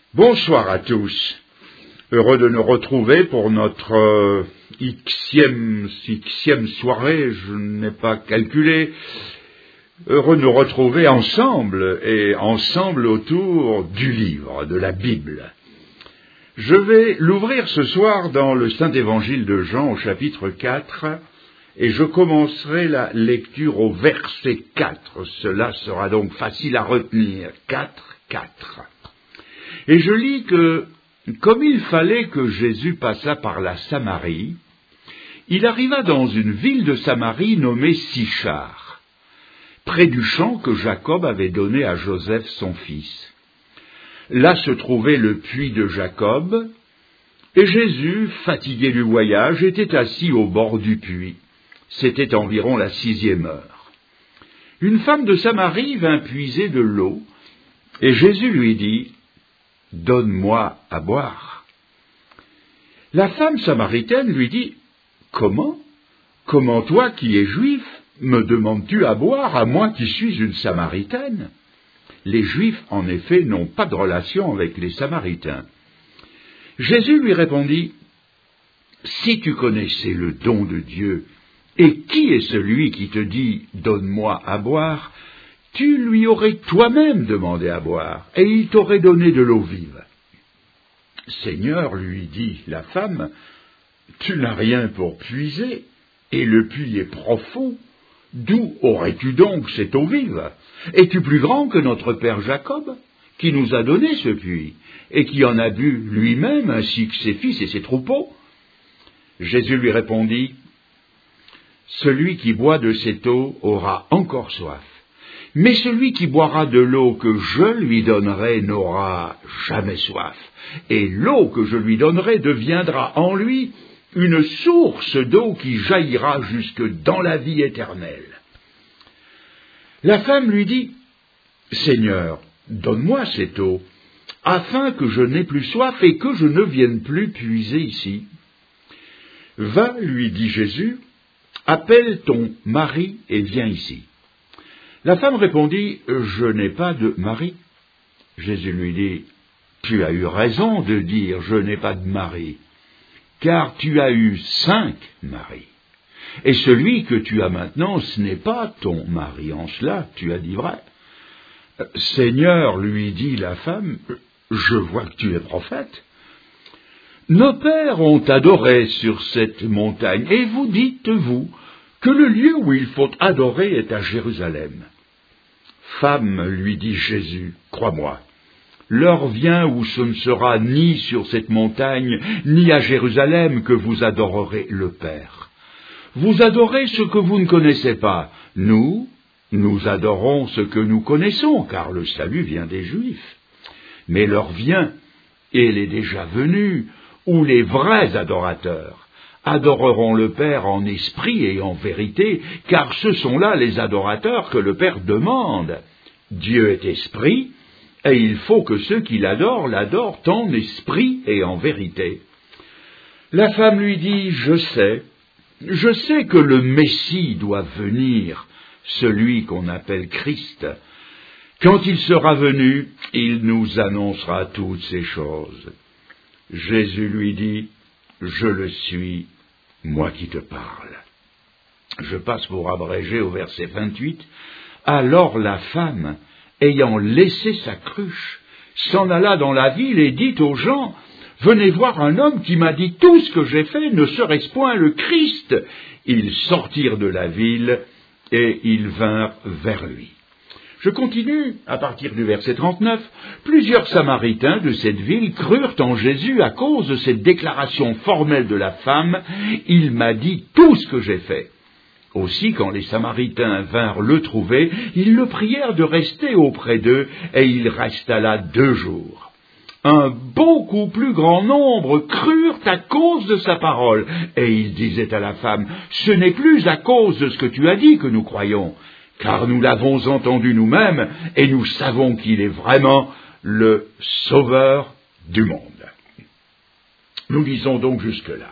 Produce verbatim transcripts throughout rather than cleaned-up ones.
Bonsoir à tous. Heureux de nous retrouver pour notre euh, Xème, Xème soirée, je n'ai pas calculé. Heureux de nous retrouver ensemble, et ensemble autour du livre, de la Bible. Je vais l'ouvrir ce soir dans le Saint-Évangile de Jean au chapitre quatre, et je commencerai la lecture au verset quatre. Cela sera donc facile à retenir. quatre, quatre. Et je lis que, comme il fallait que Jésus passât par la Samarie, il arriva dans une ville de Samarie nommée Sychar, près du champ que Jacob avait donné à Joseph son fils. Là se trouvait le puits de Jacob, et Jésus, fatigué du voyage, était assis au bord du puits. C'était environ la sixième heure. Une femme de Samarie vint puiser de l'eau, et Jésus lui dit: « Donne-moi à boire. » La femme samaritaine lui dit: « Comment ? Comment toi qui es juif, me demandes-tu à boire, à moi qui suis une Samaritaine ?» Les Juifs, en effet, n'ont pas de relation avec les Samaritains. Jésus lui répondit: « Si tu connaissais le don de Dieu, et qui est celui qui te dit « Donne-moi à boire », tu lui aurais toi-même demandé à boire, et il t'aurait donné de l'eau vive. »« Seigneur, lui dit la femme, tu n'as rien pour puiser, et le puits est profond. D'où aurais-tu donc cette eau vive? Es-tu plus grand que notre père Jacob, qui nous a donné ce puits, et qui en a bu lui-même, ainsi que ses fils et ses troupeaux ?» Jésus lui répondit: « Celui qui boit de cette eau aura encore soif. Mais celui qui boira de l'eau que je lui donnerai n'aura jamais soif, et l'eau que je lui donnerai deviendra en lui une source d'eau qui jaillira jusque dans la vie éternelle. » La femme lui dit: « Seigneur, donne-moi cette eau, afin que je n'aie plus soif et que je ne vienne plus puiser ici. » « Va, lui dit Jésus, appelle ton mari et viens ici. » La femme répondit: « Je n'ai pas de mari. » Jésus lui dit: « Tu as eu raison de dire « Je n'ai pas de mari », car tu as eu cinq maris. Et celui que tu as maintenant, ce n'est pas ton mari. En cela, tu as dit vrai. »« Seigneur, lui dit la femme, je vois que tu es prophète. Nos pères ont adoré sur cette montagne, et vous dites-vous que le lieu où il faut adorer est à Jérusalem. » Femme, lui dit Jésus, crois-moi, l'heure vient où ce ne sera ni sur cette montagne, ni à Jérusalem que vous adorerez le Père. Vous adorez ce que vous ne connaissez pas. Nous, nous adorons ce que nous connaissons, car le salut vient des Juifs. Mais l'heure vient, et elle est déjà venue, où les vrais adorateurs adoreront le Père en esprit et en vérité, car ce sont là les adorateurs que le Père demande. Dieu est esprit, et il faut que ceux qui l'adorent l'adorent en esprit et en vérité. La femme lui dit: « Je sais, je sais que le Messie doit venir, celui qu'on appelle Christ. Quand il sera venu, il nous annoncera toutes ces choses. » Jésus lui dit: « Je le suis, moi qui te parle. » Je passe pour abréger au verset vingt-huit. Alors la femme, ayant laissé sa cruche, s'en alla dans la ville et dit aux gens: « Venez voir un homme qui m'a dit tout ce que j'ai fait, ne serait-ce point le Christ ?» Ils sortirent de la ville et ils vinrent vers lui. Je continue à partir du verset trente-neuf. Plusieurs Samaritains de cette ville crurent en Jésus à cause de cette déclaration formelle de la femme: « Il m'a dit tout ce que j'ai fait. » Aussi, quand les Samaritains vinrent le trouver, ils le prièrent de rester auprès d'eux, et il resta là deux jours. Un beaucoup plus grand nombre crurent à cause de sa parole, et il disait à la femme: « Ce n'est plus à cause de ce que tu as dit que nous croyons, car nous l'avons entendu nous-mêmes, et nous savons qu'il est vraiment le Sauveur du monde. » Nous lisons donc jusque-là.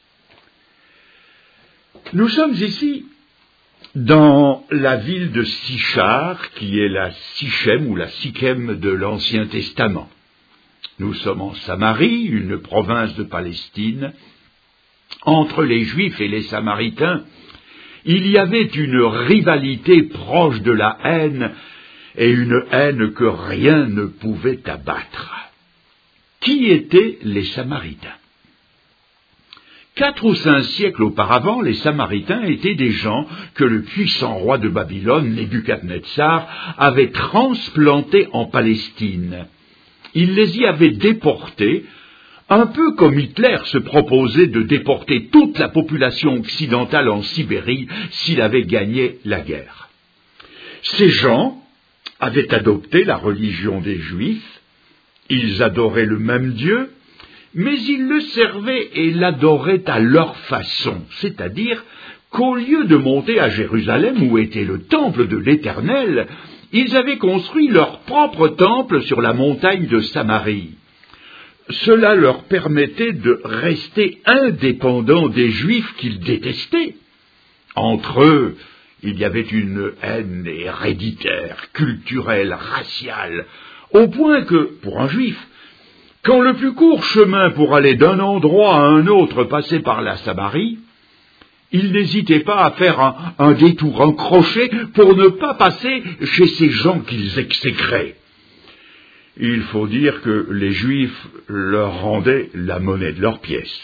Nous sommes ici dans la ville de Sychar, qui est la Sichem ou la Sichem de l'Ancien Testament. Nous sommes en Samarie, une province de Palestine. Entre les Juifs et les Samaritains, il y avait une rivalité proche de la haine, et une haine que rien ne pouvait abattre. Qui étaient les Samaritains? Quatre ou cinq siècles auparavant, les Samaritains étaient des gens que le puissant roi de Babylone, Nebuchadnezzar, avait transplantés en Palestine. Il les y avait déportés, un peu comme Hitler se proposait de déporter toute la population occidentale en Sibérie s'il avait gagné la guerre. Ces gens avaient adopté la religion des Juifs, ils adoraient le même Dieu, mais ils le servaient et l'adoraient à leur façon, c'est-à-dire qu'au lieu de monter à Jérusalem où était le temple de l'Éternel, ils avaient construit leur propre temple sur la montagne de Samarie. Cela leur permettait de rester indépendants des Juifs qu'ils détestaient. Entre eux, il y avait une haine héréditaire, culturelle, raciale, au point que, pour un Juif, quand le plus court chemin pour aller d'un endroit à un autre passait par la Samarie, il n'hésitait pas à faire un, un détour, un crochet, pour ne pas passer chez ces gens qu'ils exécraient. Il faut dire que les Juifs leur rendaient la monnaie de leurs pièces.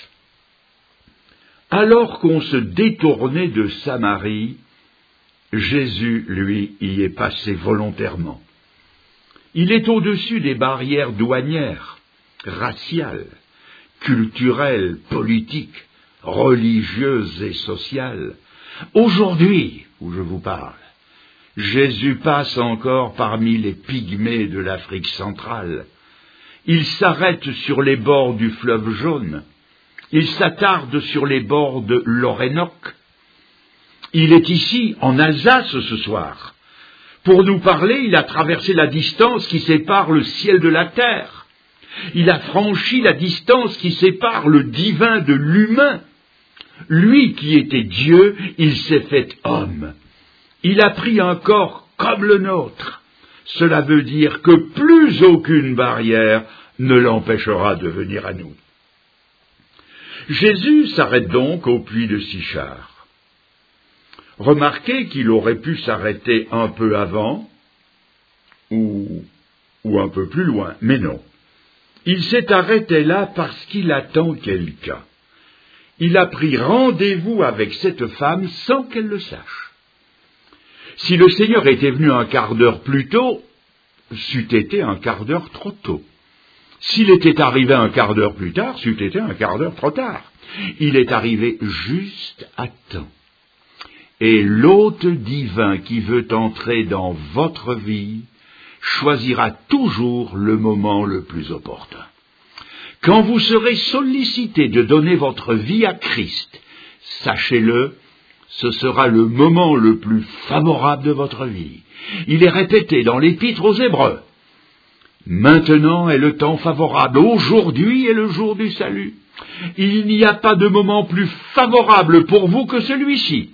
Alors qu'on se détournait de Samarie, Jésus, lui, y est passé volontairement. Il est au-dessus des barrières douanières, raciales, culturelles, politiques, religieuses et sociales. Aujourd'hui, où je vous parle, Jésus passe encore parmi les pygmées de l'Afrique centrale. Il s'arrête sur les bords du fleuve Jaune. Il s'attarde sur les bords de l'Orénoque. Il est ici, en Alsace, ce soir. Pour nous parler, il a traversé la distance qui sépare le ciel de la terre. Il a franchi la distance qui sépare le divin de l'humain. Lui qui était Dieu, il s'est fait homme. Il a pris un corps comme le nôtre. Cela veut dire que plus aucune barrière ne l'empêchera de venir à nous. Jésus s'arrête donc au puits de Sichar. Remarquez qu'il aurait pu s'arrêter un peu avant ou, ou un peu plus loin, mais non. Il s'est arrêté là parce qu'il attend quelqu'un. Il a pris rendez-vous avec cette femme sans qu'elle le sache. Si le Seigneur était venu un quart d'heure plus tôt, c'eût été un quart d'heure trop tôt. S'il était arrivé un quart d'heure plus tard, c'eût été un quart d'heure trop tard. Il est arrivé juste à temps. Et l'hôte divin qui veut entrer dans votre vie choisira toujours le moment le plus opportun. Quand vous serez sollicité de donner votre vie à Christ, sachez-le, ce sera le moment le plus favorable de votre vie. Il est répété dans l'Épître aux Hébreux. Maintenant est le temps favorable, aujourd'hui est le jour du salut. Il n'y a pas de moment plus favorable pour vous que celui-ci.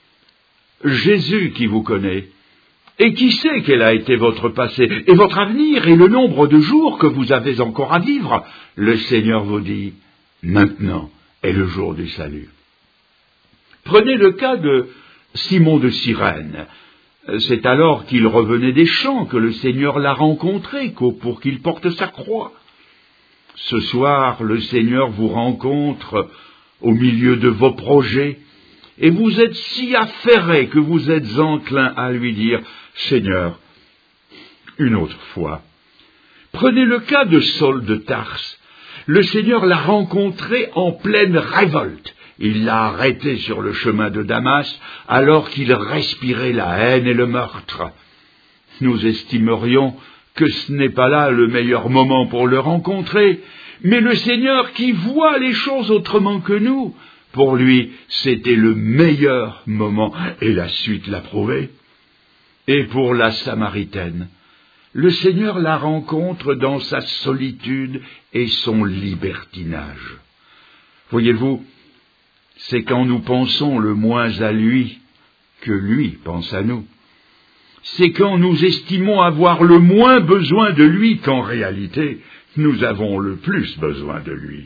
Jésus qui vous connaît, et qui sait quel a été votre passé, et votre avenir, et le nombre de jours que vous avez encore à vivre, le Seigneur vous dit, maintenant est le jour du salut. Prenez le cas de Simon de Cyrène. C'est alors qu'il revenait des champs que le Seigneur l'a rencontré pour qu'il porte sa croix. Ce soir, le Seigneur vous rencontre au milieu de vos projets, et vous êtes si affairé que vous êtes enclin à lui dire « Seigneur, une autre fois ». Prenez le cas de Saul de Tarse. Le Seigneur l'a rencontré en pleine révolte. Il l'a arrêté sur le chemin de Damas alors qu'il respirait la haine et le meurtre. Nous estimerions que ce n'est pas là le meilleur moment pour le rencontrer, mais le Seigneur qui voit les choses autrement que nous, pour lui, c'était le meilleur moment, et la suite l'a prouvé. Et pour la Samaritaine, le Seigneur la rencontre dans sa solitude et son libertinage. Voyez-vous, c'est quand nous pensons le moins à lui que lui pense à nous. c'est quand nous estimons avoir le moins besoin de lui qu'en réalité, nous avons le plus besoin de lui.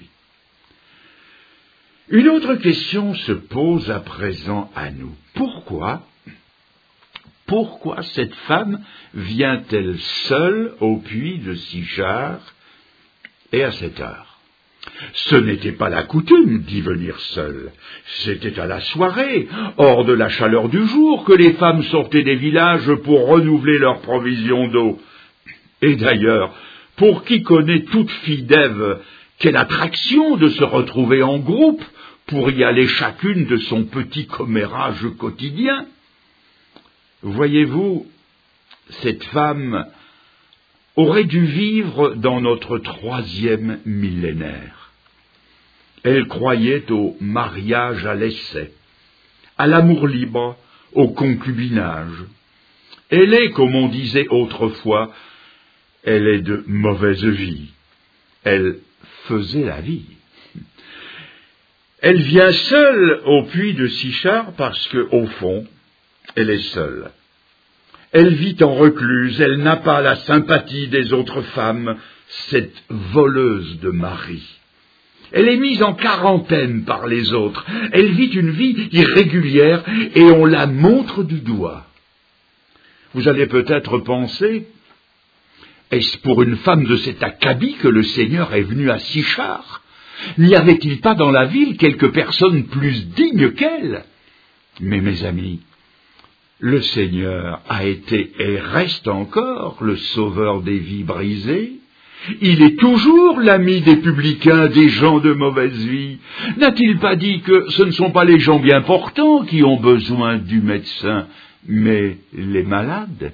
Une autre question se pose à présent à nous. Pourquoi, pourquoi cette femme vient-elle seule au puits de Sychar et à cette heure? Ce n'était pas la coutume d'y venir seule. C'était à la soirée, hors de la chaleur du jour, que les femmes sortaient des villages pour renouveler leurs provisions d'eau. Et d'ailleurs, pour qui connaît toute fille d'Ève, quelle attraction de se retrouver en groupe pour y aller chacune de son petit commérage quotidien. Voyez-vous, cette femme aurait dû vivre dans notre troisième millénaire. Elle croyait au mariage à l'essai, à l'amour libre, au concubinage. Elle est, comme on disait autrefois, elle est de mauvaise vie. Elle faisait la vie. Elle vient seule au puits de Sychar parce que, au fond, elle est seule. Elle vit en recluse, elle n'a pas la sympathie des autres femmes, cette voleuse de mari. Elle est mise en quarantaine par les autres, elle vit une vie irrégulière et on la montre du doigt. Vous allez peut-être penser, est-ce pour une femme de cet acabit que le Seigneur est venu à Sychar? N'y avait-il pas dans la ville quelques personnes plus dignes qu'elle? Mais mes amis, le Seigneur a été et reste encore le sauveur des vies brisées. Il est toujours l'ami des publicains, des gens de mauvaise vie. N'a-t-il pas dit que ce ne sont pas les gens bien portants qui ont besoin du médecin, mais les malades?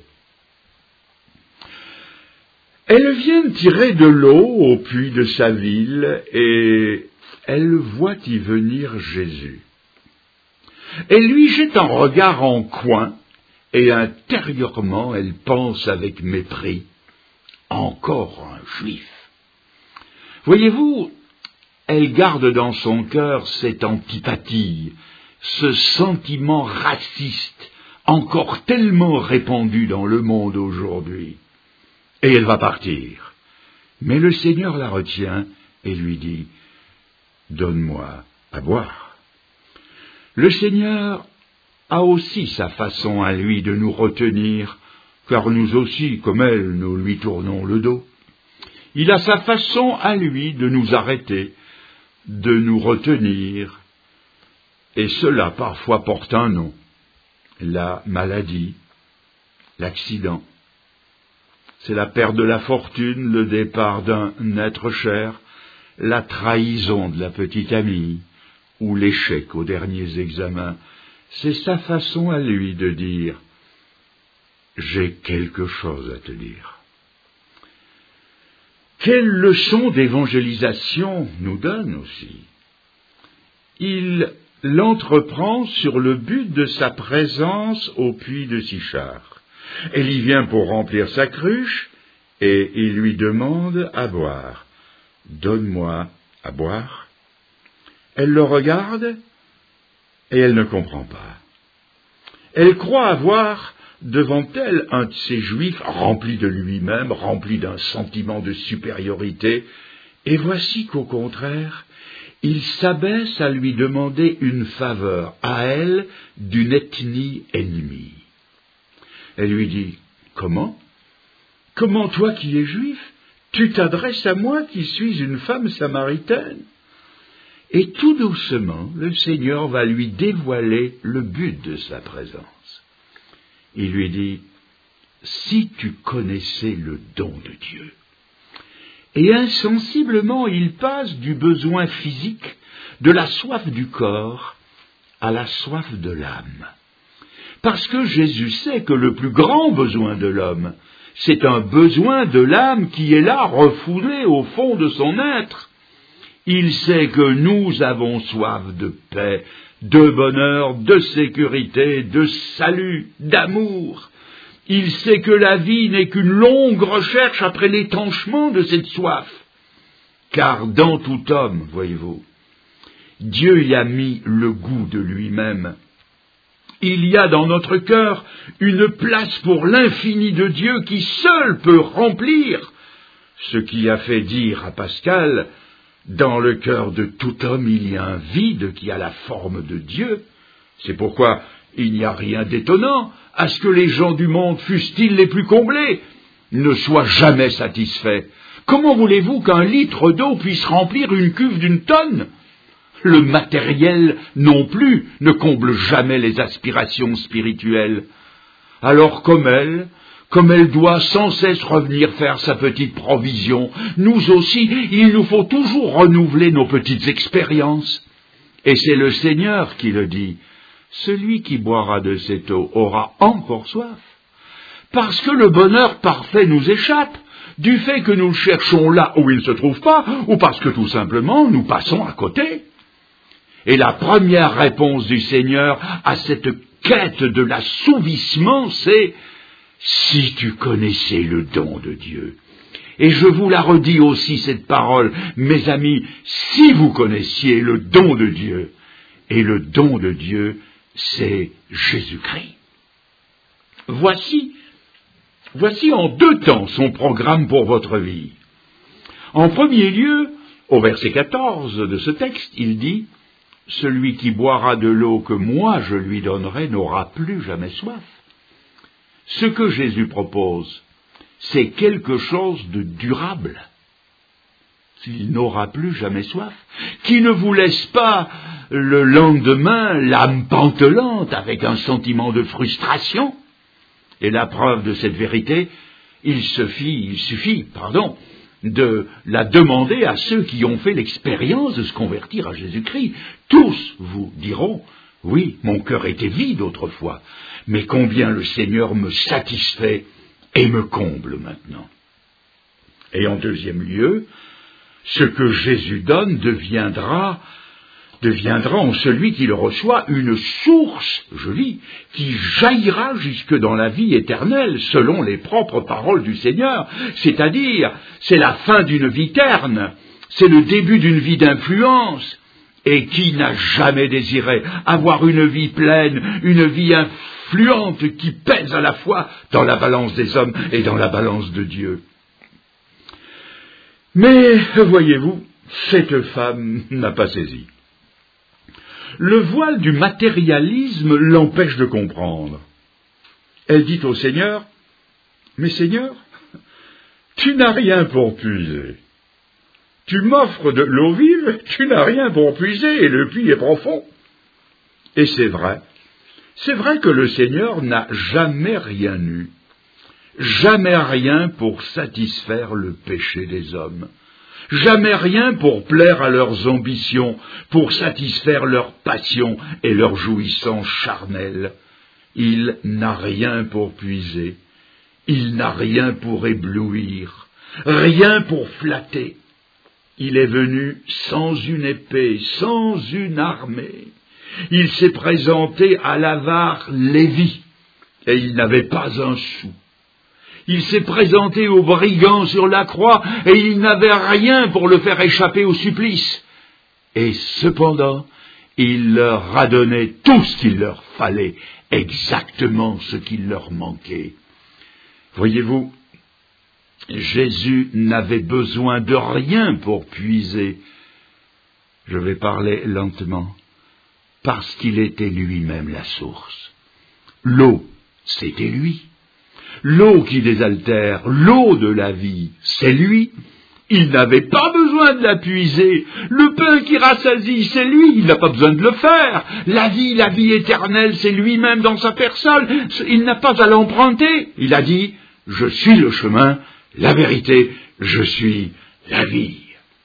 Elle vient tirer de l'eau au puits de sa ville et elle voit y venir Jésus. Elle lui jette un regard en coin et intérieurement elle pense avec mépris, encore un juif. Voyez-vous, elle garde dans son cœur cette antipathie, ce sentiment raciste, encore tellement répandu dans le monde aujourd'hui. Et elle va partir. Mais le Seigneur la retient et lui dit, « Donne-moi à boire. » Le Seigneur a aussi sa façon à lui de nous retenir, car nous aussi, comme elle, nous lui tournons le dos. Il a sa façon à lui de nous arrêter, de nous retenir, et cela parfois porte un nom, la maladie, l'accident. C'est la perte de la fortune, le départ d'un être cher, la trahison de la petite amie, ou l'échec aux derniers examens. C'est sa façon à lui de dire « J'ai quelque chose à te dire ». Quelle leçon d'évangélisation nous donne aussi. Il l'entreprend sur le but de sa présence au puits de Sychar. Elle y vient pour remplir sa cruche, et il lui demande à boire. « Donne-moi à boire. » Elle le regarde, et elle ne comprend pas. Elle croit avoir devant elle un de ces juifs remplis de lui-même, remplis d'un sentiment de supériorité, et voici qu'au contraire, il s'abaisse à lui demander une faveur, à elle, d'une ethnie ennemie. Elle lui dit, « Comment? Comment toi qui es juif, tu t'adresses à moi qui suis une femme samaritaine ?» Et tout doucement, le Seigneur va lui dévoiler le but de sa présence. Il lui dit, « Si tu connaissais le don de Dieu ». Et insensiblement, il passe du besoin physique, de la soif du corps, à la soif de l'âme. Parce que Jésus sait que le plus grand besoin de l'homme, c'est un besoin de l'âme qui est là, refoulé au fond de son être. Il sait que nous avons soif de paix, de bonheur, de sécurité, de salut, d'amour. Il sait que la vie n'est qu'une longue recherche après l'étanchement de cette soif. Car dans tout homme, voyez-vous, Dieu y a mis le goût de lui-même. Il y a dans notre cœur une place pour l'infini de Dieu qui seul peut remplir ce qui a fait dire à Pascal « Dans le cœur de tout homme, il y a un vide qui a la forme de Dieu ». C'est pourquoi il n'y a rien d'étonnant à ce que les gens du monde, fussent-ils les plus comblés, ne soient jamais satisfaits. Comment voulez-vous qu'un litre d'eau puisse remplir une cuve d'une tonne ? Le matériel non plus ne comble jamais les aspirations spirituelles. Alors comme elle, comme elle doit sans cesse revenir faire sa petite provision, nous aussi, il nous faut toujours renouveler nos petites expériences. Et c'est le Seigneur qui le dit, celui qui boira de cette eau aura encore soif. Parce que le bonheur parfait nous échappe, du fait que nous le cherchons là où il ne se trouve pas, ou parce que tout simplement nous passons à côté. Et la première réponse du Seigneur à cette quête de l'assouvissement, c'est « si tu connaissais le don de Dieu ». Et je vous la redis aussi cette parole, mes amis, si vous connaissiez le don de Dieu, et le don de Dieu, c'est Jésus-Christ. Voici, voici en deux temps son programme pour votre vie. En premier lieu, au verset quatorze de ce texte, il dit « Celui qui boira de l'eau que moi je lui donnerai n'aura plus jamais soif ». Ce que Jésus propose, c'est quelque chose de durable. Il n'aura plus jamais soif, qui ne vous laisse pas le lendemain l'âme pantelante avec un sentiment de frustration. Et la preuve de cette vérité, il suffit, il suffit, pardon, de la demander à ceux qui ont fait l'expérience de se convertir à Jésus-Christ. Tous vous diront, oui, mon cœur était vide autrefois, mais combien le Seigneur me satisfait et me comble maintenant. Et en deuxième lieu, ce que Jésus donne deviendra, deviendra en celui qui le reçoit une source, je lis, qui jaillira jusque dans la vie éternelle, selon les propres paroles du Seigneur. C'est-à-dire, c'est la fin d'une vie terne, c'est le début d'une vie d'influence. Et qui n'a jamais désiré avoir une vie pleine, une vie influente qui pèse à la fois dans la balance des hommes et dans la balance de Dieu. Mais, voyez-vous, cette femme n'a pas saisi. Le voile du matérialisme l'empêche de comprendre. Elle dit au Seigneur, « Mais Seigneur, tu n'as rien pour puiser. Tu m'offres de l'eau vive, tu n'as rien pour puiser, et le puits est profond. » Et c'est vrai, c'est vrai que le Seigneur n'a jamais rien eu, jamais rien pour satisfaire le péché des hommes, jamais rien pour plaire à leurs ambitions, pour satisfaire leurs passions et leurs jouissances charnelles. Il n'a rien pour puiser, il n'a rien pour éblouir, rien pour flatter. Il est venu sans une épée, sans une armée. Il s'est présenté à l'avare Lévi, et il n'avait pas un sou. Il s'est présenté aux brigands sur la croix, et il n'avait rien pour le faire échapper au supplice. Et cependant, il leur a donné tout ce qu'il leur fallait, exactement ce qu'il leur manquait. Voyez-vous, Jésus n'avait besoin de rien pour puiser. Je vais parler lentement, parce qu'il était lui-même la source. L'eau, c'était lui. L'eau qui désaltère, l'eau de la vie, c'est lui. Il n'avait pas besoin de la puiser. Le pain qui rassasie, c'est lui. Il n'a pas besoin de le faire. La vie, la vie éternelle, c'est lui-même dans sa personne. Il n'a pas à l'emprunter. Il a dit, je suis le chemin, la vérité, je suis la vie.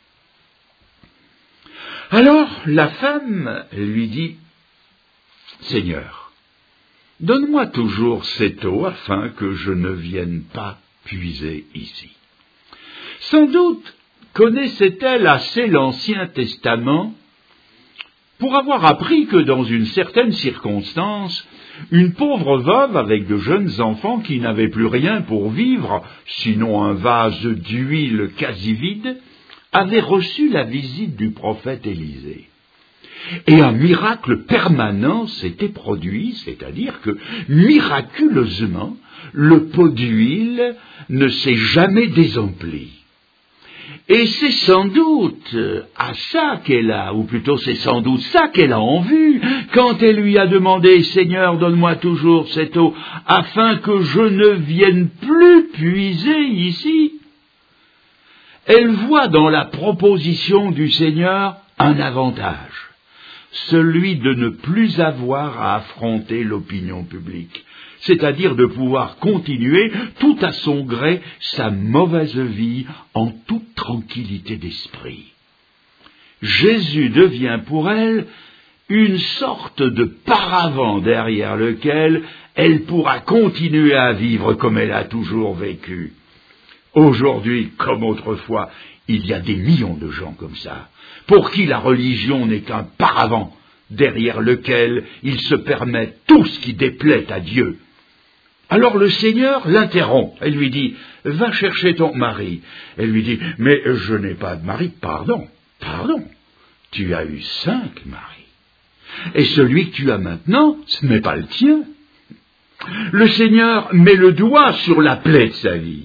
Alors la femme lui dit, Seigneur, donne-moi toujours cette eau afin que je ne vienne pas puiser ici. Sans doute connaissait-elle assez l'Ancien Testament pour avoir appris que dans une certaine circonstance, une pauvre veuve avec de jeunes enfants qui n'avaient plus rien pour vivre, sinon un vase d'huile quasi vide, avait reçu la visite du prophète Élisée. Et un miracle permanent s'était produit, c'est-à-dire que, miraculeusement, le pot d'huile ne s'est jamais désempli. Et c'est sans doute à ça qu'elle a, ou plutôt c'est sans doute ça qu'elle a en vue, quand elle lui a demandé « Seigneur, donne-moi toujours cette eau, afin que je ne vienne plus puiser ici ». Elle voit dans la proposition du Seigneur un avantage, celui de ne plus avoir à affronter l'opinion publique, c'est-à-dire de pouvoir continuer tout à son gré sa mauvaise vie en toute tranquillité d'esprit. Jésus devient pour elle une sorte de paravent derrière lequel elle pourra continuer à vivre comme elle a toujours vécu. Aujourd'hui, comme autrefois, il y a des millions de gens comme ça, pour qui la religion n'est qu'un paravent derrière lequel ils se permettent tout ce qui déplaît à Dieu. Alors le Seigneur l'interrompt. Elle lui dit, « Va chercher ton mari. » Elle lui dit, « Mais je n'ai pas de mari. » « Pardon, pardon. Tu as eu cinq maris. Et celui que tu as maintenant, ce n'est pas le tien. » Le Seigneur met le doigt sur la plaie de sa vie.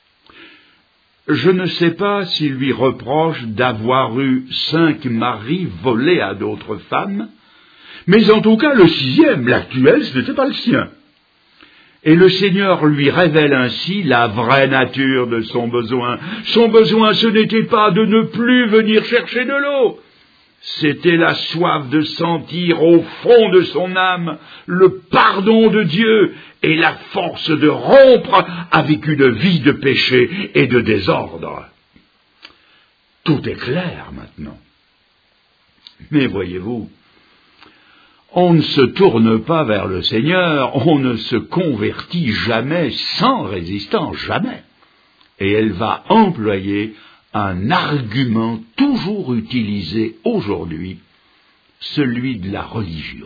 Je ne sais pas s'il lui reproche d'avoir eu cinq maris volés à d'autres femmes, mais en tout cas le sixième, l'actuel, ce n'était pas le sien. Et le Seigneur lui révèle ainsi la vraie nature de son besoin. Son besoin, ce n'était pas de ne plus venir chercher de l'eau, c'était la soif de sentir au fond de son âme le pardon de Dieu et la force de rompre avec une vie de péché et de désordre. Tout est clair maintenant. Mais voyez-vous, on ne se tourne pas vers le Seigneur, on ne se convertit jamais sans résistance, jamais. Et elle va employer un argument toujours utilisé aujourd'hui, celui de la religion.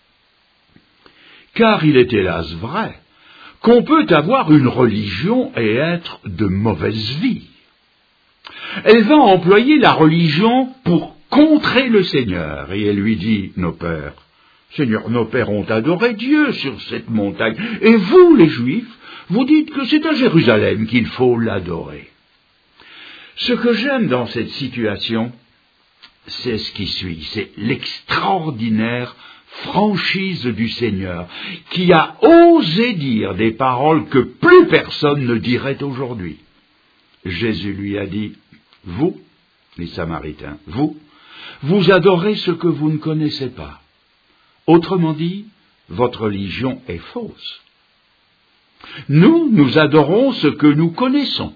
Car il est hélas vrai qu'on peut avoir une religion et être de mauvaise vie. Elle va employer la religion pour contrer le Seigneur, et elle lui dit, nos pères, Seigneur, nos pères ont adoré Dieu sur cette montagne, et vous, les Juifs, vous dites que c'est à Jérusalem qu'il faut l'adorer. Ce que j'aime dans cette situation, c'est ce qui suit, c'est l'extraordinaire franchise du Seigneur, qui a osé dire des paroles que plus personne ne dirait aujourd'hui. Jésus lui a dit, vous, les Samaritains, vous, vous adorez ce que vous ne connaissez pas. Autrement dit, votre religion est fausse. Nous, nous adorons ce que nous connaissons.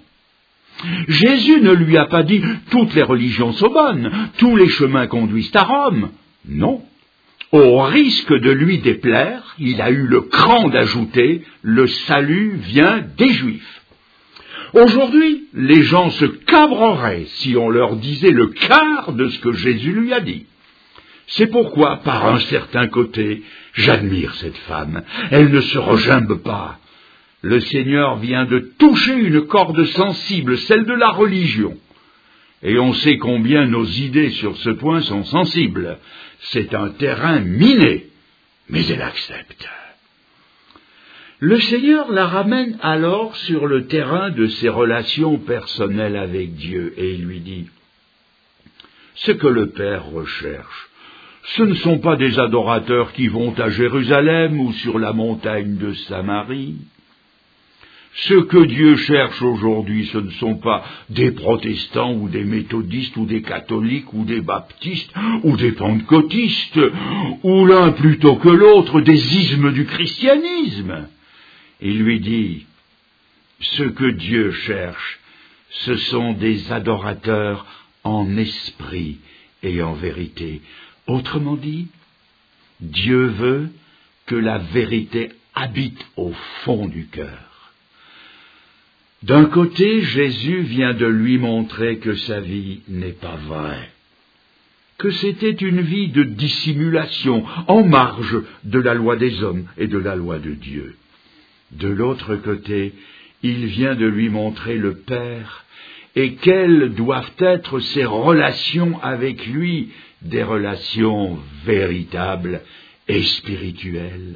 Jésus ne lui a pas dit « toutes les religions sont bonnes, tous les chemins conduisent à Rome ». Non. Au risque de lui déplaire, il a eu le cran d'ajouter « le salut vient des Juifs ». Aujourd'hui, les gens se cabreraient si on leur disait le quart de ce que Jésus lui a dit. C'est pourquoi, par un certain côté, j'admire cette femme. Elle ne se regimbe pas. Le Seigneur vient de toucher une corde sensible, celle de la religion. Et on sait combien nos idées sur ce point sont sensibles. C'est un terrain miné, mais elle accepte. Le Seigneur la ramène alors sur le terrain de ses relations personnelles avec Dieu, et il lui dit, « Ce que le Père recherche, ce ne sont pas des adorateurs qui vont à Jérusalem ou sur la montagne de Samarie. Ce que Dieu cherche aujourd'hui, ce ne sont pas des protestants ou des méthodistes ou des catholiques ou des baptistes ou des pentecôtistes ou l'un plutôt que l'autre des ismes du christianisme. » Il lui dit, ce que Dieu cherche, ce sont des adorateurs en esprit et en vérité. Autrement dit, Dieu veut que la vérité habite au fond du cœur. D'un côté, Jésus vient de lui montrer que sa vie n'est pas vraie, que c'était une vie de dissimulation en marge de la loi des hommes et de la loi de Dieu. De l'autre côté, il vient de lui montrer le Père et quelles doivent être ses relations avec lui, des relations véritables et spirituelles.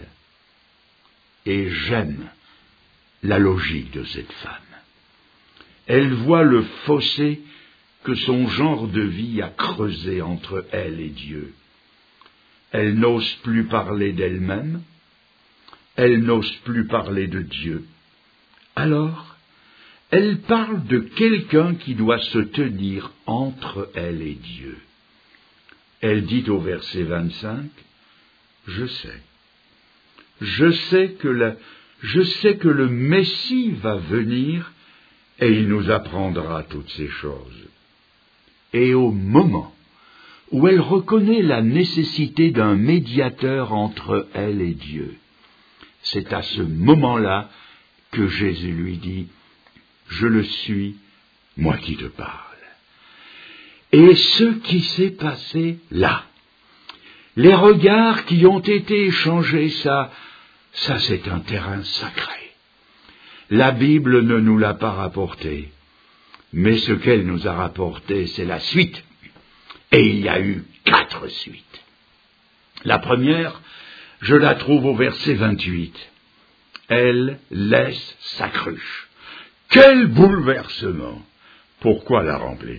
Et j'aime la logique de cette femme. Elle voit le fossé que son genre de vie a creusé entre elle et Dieu. Elle n'ose plus parler d'elle-même, elle n'ose plus parler de Dieu. Alors, elle parle de quelqu'un qui doit se tenir entre elle et Dieu. Elle dit au verset vingt-cinq, « Je sais, je sais que la, je sais que le Messie va venir et il nous apprendra toutes ces choses. » Et au moment où elle reconnaît la nécessité d'un médiateur entre elle et Dieu, c'est à ce moment-là que Jésus lui dit, « Je le suis, moi qui te parle. » Et ce qui s'est passé là, les regards qui ont été échangés, ça, ça c'est un terrain sacré. La Bible ne nous l'a pas rapporté, mais ce qu'elle nous a rapporté, c'est la suite. Et il y a eu quatre suites. La première, je la trouve au verset vingt-huit. Elle laisse sa cruche. Quel bouleversement! Pourquoi la remplir?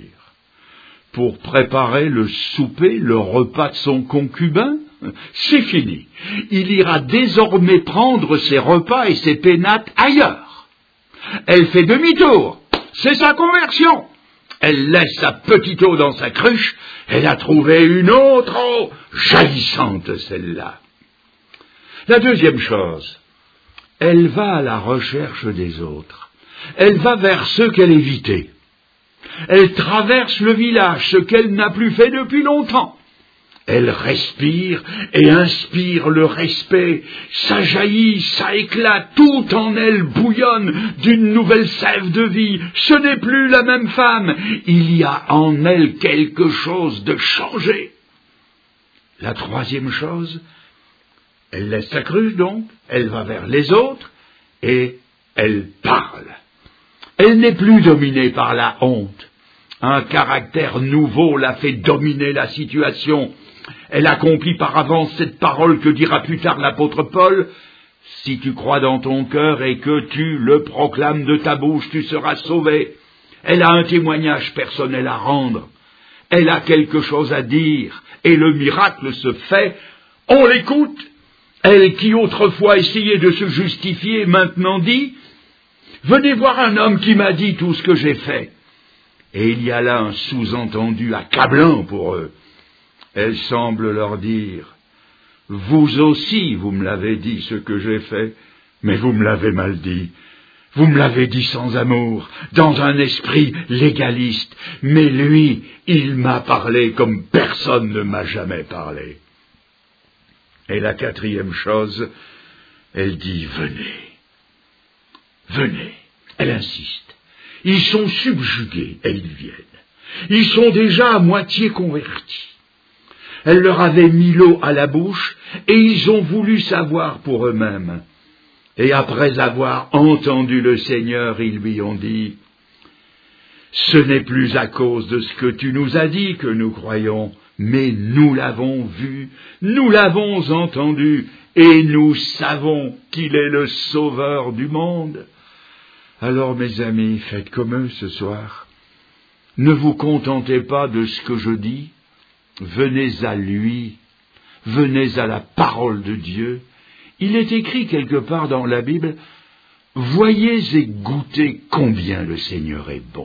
Pour préparer le souper, le repas de son concubin? C'est fini. Il ira désormais prendre ses repas et ses pénates ailleurs. Elle fait demi-tour. C'est sa conversion. Elle laisse sa petite eau dans sa cruche. Elle a trouvé une autre eau, jaillissante celle-là. La deuxième chose, elle va à la recherche des autres. Elle va vers ceux qu'elle évitait. Elle traverse le village, ce qu'elle n'a plus fait depuis longtemps. Elle respire et inspire le respect. Ça jaillit, ça éclate, tout en elle bouillonne d'une nouvelle sève de vie. Ce n'est plus la même femme. Il y a en elle quelque chose de changé. La troisième chose, elle laisse sa cruche donc, elle va vers les autres et elle parle. Elle n'est plus dominée par la honte. Un caractère nouveau l'a fait dominer la situation. Elle accomplit par avance cette parole que dira plus tard l'apôtre Paul. Si tu crois dans ton cœur et que tu le proclames de ta bouche, tu seras sauvé. Elle a un témoignage personnel à rendre. Elle a quelque chose à dire. Et le miracle se fait. On l'écoute. Elle qui autrefois essayait de se justifier, maintenant dit, « Venez voir un homme qui m'a dit tout ce que j'ai fait. » Et il y a là un sous-entendu accablant pour eux. Elle semble leur dire, « Vous aussi, vous me l'avez dit ce que j'ai fait, mais vous me l'avez mal dit. Vous me l'avez dit sans amour, dans un esprit légaliste, mais lui, il m'a parlé comme personne ne m'a jamais parlé. » Et la quatrième chose, elle dit, « Venez, venez. » Elle insiste. Ils sont subjugués et ils viennent. Ils sont déjà à moitié convertis. Elle leur avait mis l'eau à la bouche et ils ont voulu savoir pour eux-mêmes. Et après avoir entendu le Seigneur, ils lui ont dit, « Ce n'est plus à cause de ce que tu nous as dit que nous croyons, mais nous l'avons vu, nous l'avons entendu, et nous savons qu'il est le Sauveur du monde. » Alors, mes amis, faites comme eux ce soir. Ne vous contentez pas de ce que je dis. Venez à lui. Venez à la parole de Dieu. Il est écrit quelque part dans la Bible, « Voyez et goûtez combien le Seigneur est bon. »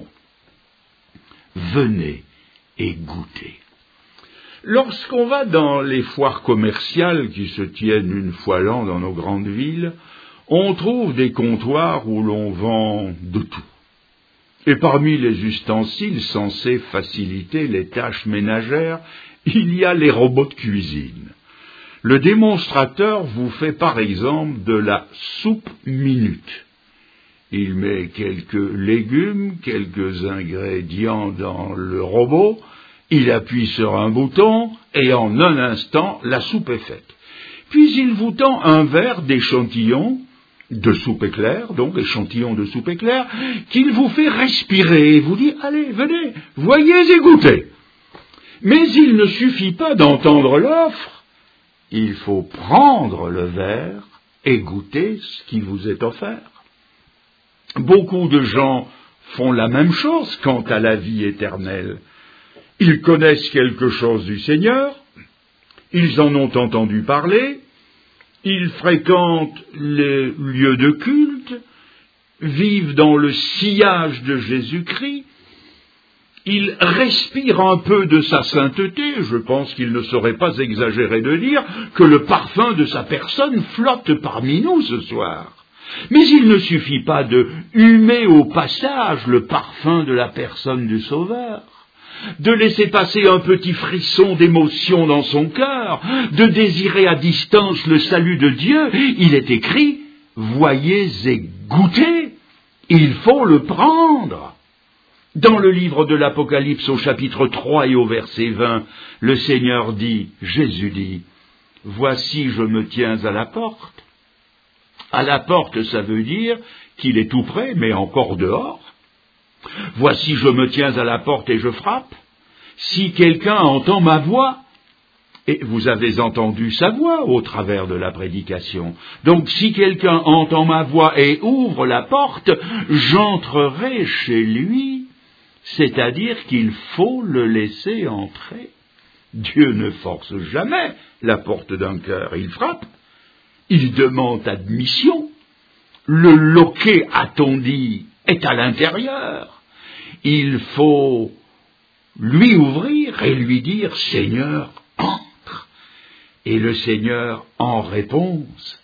Venez et goûtez. Lorsqu'on va dans les foires commerciales qui se tiennent une fois l'an dans nos grandes villes, on trouve des comptoirs où l'on vend de tout. Et parmi les ustensiles censés faciliter les tâches ménagères, il y a les robots de cuisine. Le démonstrateur vous fait par exemple de la soupe minute. Il met quelques légumes, quelques ingrédients dans le robot, il appuie sur un bouton et en un instant, la soupe est faite. Puis il vous tend un verre d'échantillon de soupe éclair, donc échantillon de soupe éclair, qu'il vous fait respirer et vous dit « Allez, venez, voyez et goûtez ». Mais il ne suffit pas d'entendre l'offre, il faut prendre le verre et goûter ce qui vous est offert. Beaucoup de gens font la même chose quant à la vie éternelle. Ils connaissent quelque chose du Seigneur, ils en ont entendu parler, ils fréquentent les lieux de culte, vivent dans le sillage de Jésus-Christ, ils respirent un peu de sa sainteté. Je pense qu'il ne serait pas exagéré de dire que le parfum de sa personne flotte parmi nous ce soir. Mais il ne suffit pas de humer au passage le parfum de la personne du Sauveur, de laisser passer un petit frisson d'émotion dans son cœur, de désirer à distance le salut de Dieu. Il est écrit « Voyez et goûtez », il faut le prendre. Dans le livre de l'Apocalypse au chapitre trois et au verset vingt, le Seigneur dit, Jésus dit, « Voici je me tiens à la porte ». À la porte, ça veut dire qu'il est tout près, mais encore dehors. Voici je me tiens à la porte et je frappe. Si quelqu'un entend ma voix, et vous avez entendu sa voix au travers de la prédication, donc si quelqu'un entend ma voix et ouvre la porte, j'entrerai chez lui, c'est-à-dire qu'il faut le laisser entrer. Dieu ne force jamais la porte d'un cœur, il frappe. Il demande admission. Le loquet, a-t-on dit, est à l'intérieur. Il faut lui ouvrir et lui dire « Seigneur, entre ». Et le Seigneur, en réponse,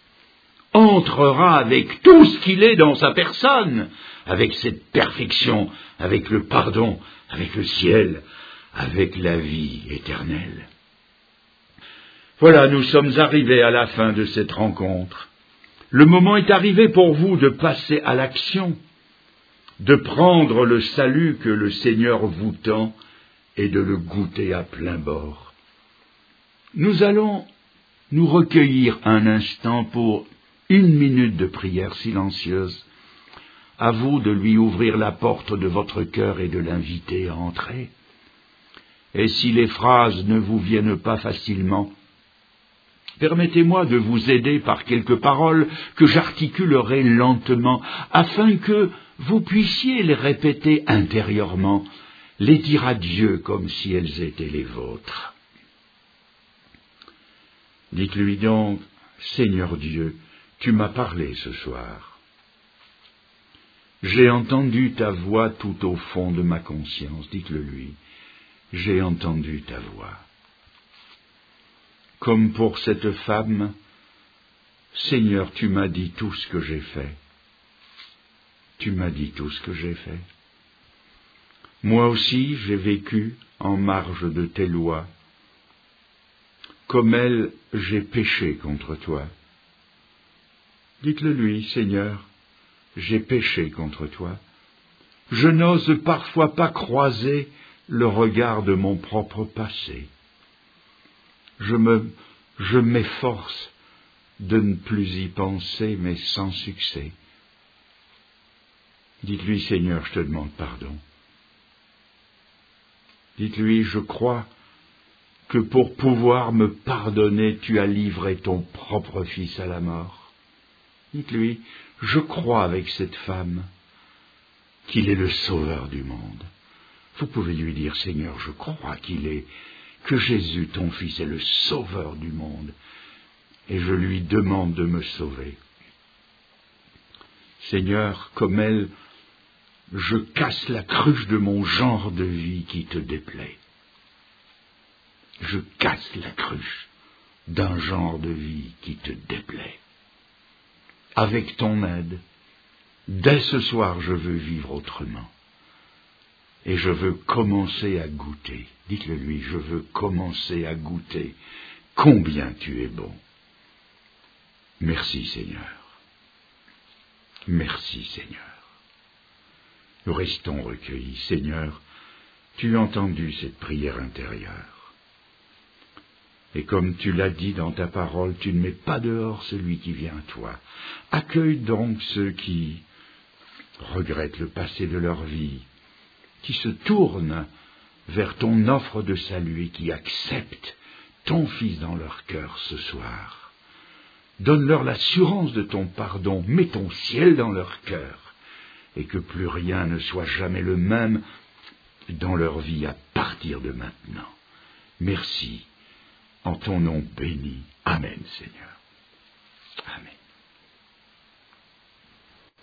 entrera avec tout ce qu'il est dans sa personne, avec cette perfection, avec le pardon, avec le ciel, avec la vie éternelle. Voilà, nous sommes arrivés à la fin de cette rencontre. Le moment est arrivé pour vous de passer à l'action, de prendre le salut que le Seigneur vous tend et de le goûter à plein bord. Nous allons nous recueillir un instant pour une minute de prière silencieuse. À vous de lui ouvrir la porte de votre cœur et de l'inviter à entrer. Et si les phrases ne vous viennent pas facilement, permettez-moi de vous aider par quelques paroles que j'articulerai lentement, afin que vous puissiez les répéter intérieurement, les dire à Dieu comme si elles étaient les vôtres. Dites-lui donc, Seigneur Dieu, tu m'as parlé ce soir. J'ai entendu ta voix tout au fond de ma conscience, dites-le lui, j'ai entendu ta voix. Comme pour cette femme, Seigneur, tu m'as dit tout ce que j'ai fait. Tu m'as dit tout ce que j'ai fait. Moi aussi, j'ai vécu en marge de tes lois. Comme elle, j'ai péché contre toi. Dites-le lui, Seigneur, j'ai péché contre toi. Je n'ose parfois pas croiser le regard de mon propre passé. Je me, je m'efforce de ne plus y penser, mais sans succès. Dites-lui, Seigneur, je te demande pardon. Dites-lui, je crois que pour pouvoir me pardonner, tu as livré ton propre fils à la mort. Dites-lui, je crois avec cette femme qu'il est le sauveur du monde. Vous pouvez lui dire, Seigneur, je crois qu'il est, que Jésus, ton fils, est le sauveur du monde, et je lui demande de me sauver. Seigneur, comme elle, je casse la cruche de mon genre de vie qui te déplaît. Je casse la cruche d'un genre de vie qui te déplaît. Avec ton aide, dès ce soir, je veux vivre autrement. Et je veux commencer à goûter. Dites-le lui, je veux commencer à goûter combien tu es bon. Merci Seigneur. Merci Seigneur. Nous restons recueillis. Seigneur, tu as entendu cette prière intérieure. Et comme tu l'as dit dans ta parole, tu ne mets pas dehors celui qui vient à toi. Accueille donc ceux qui regrettent le passé de leur vie, qui se tournent vers ton offre de salut et qui acceptent ton Fils dans leur cœur ce soir. Donne-leur l'assurance de ton pardon, mets ton ciel dans leur cœur, et que plus rien ne soit jamais le même dans leur vie à partir de maintenant. Merci, en ton nom béni. Amen, Seigneur. Amen.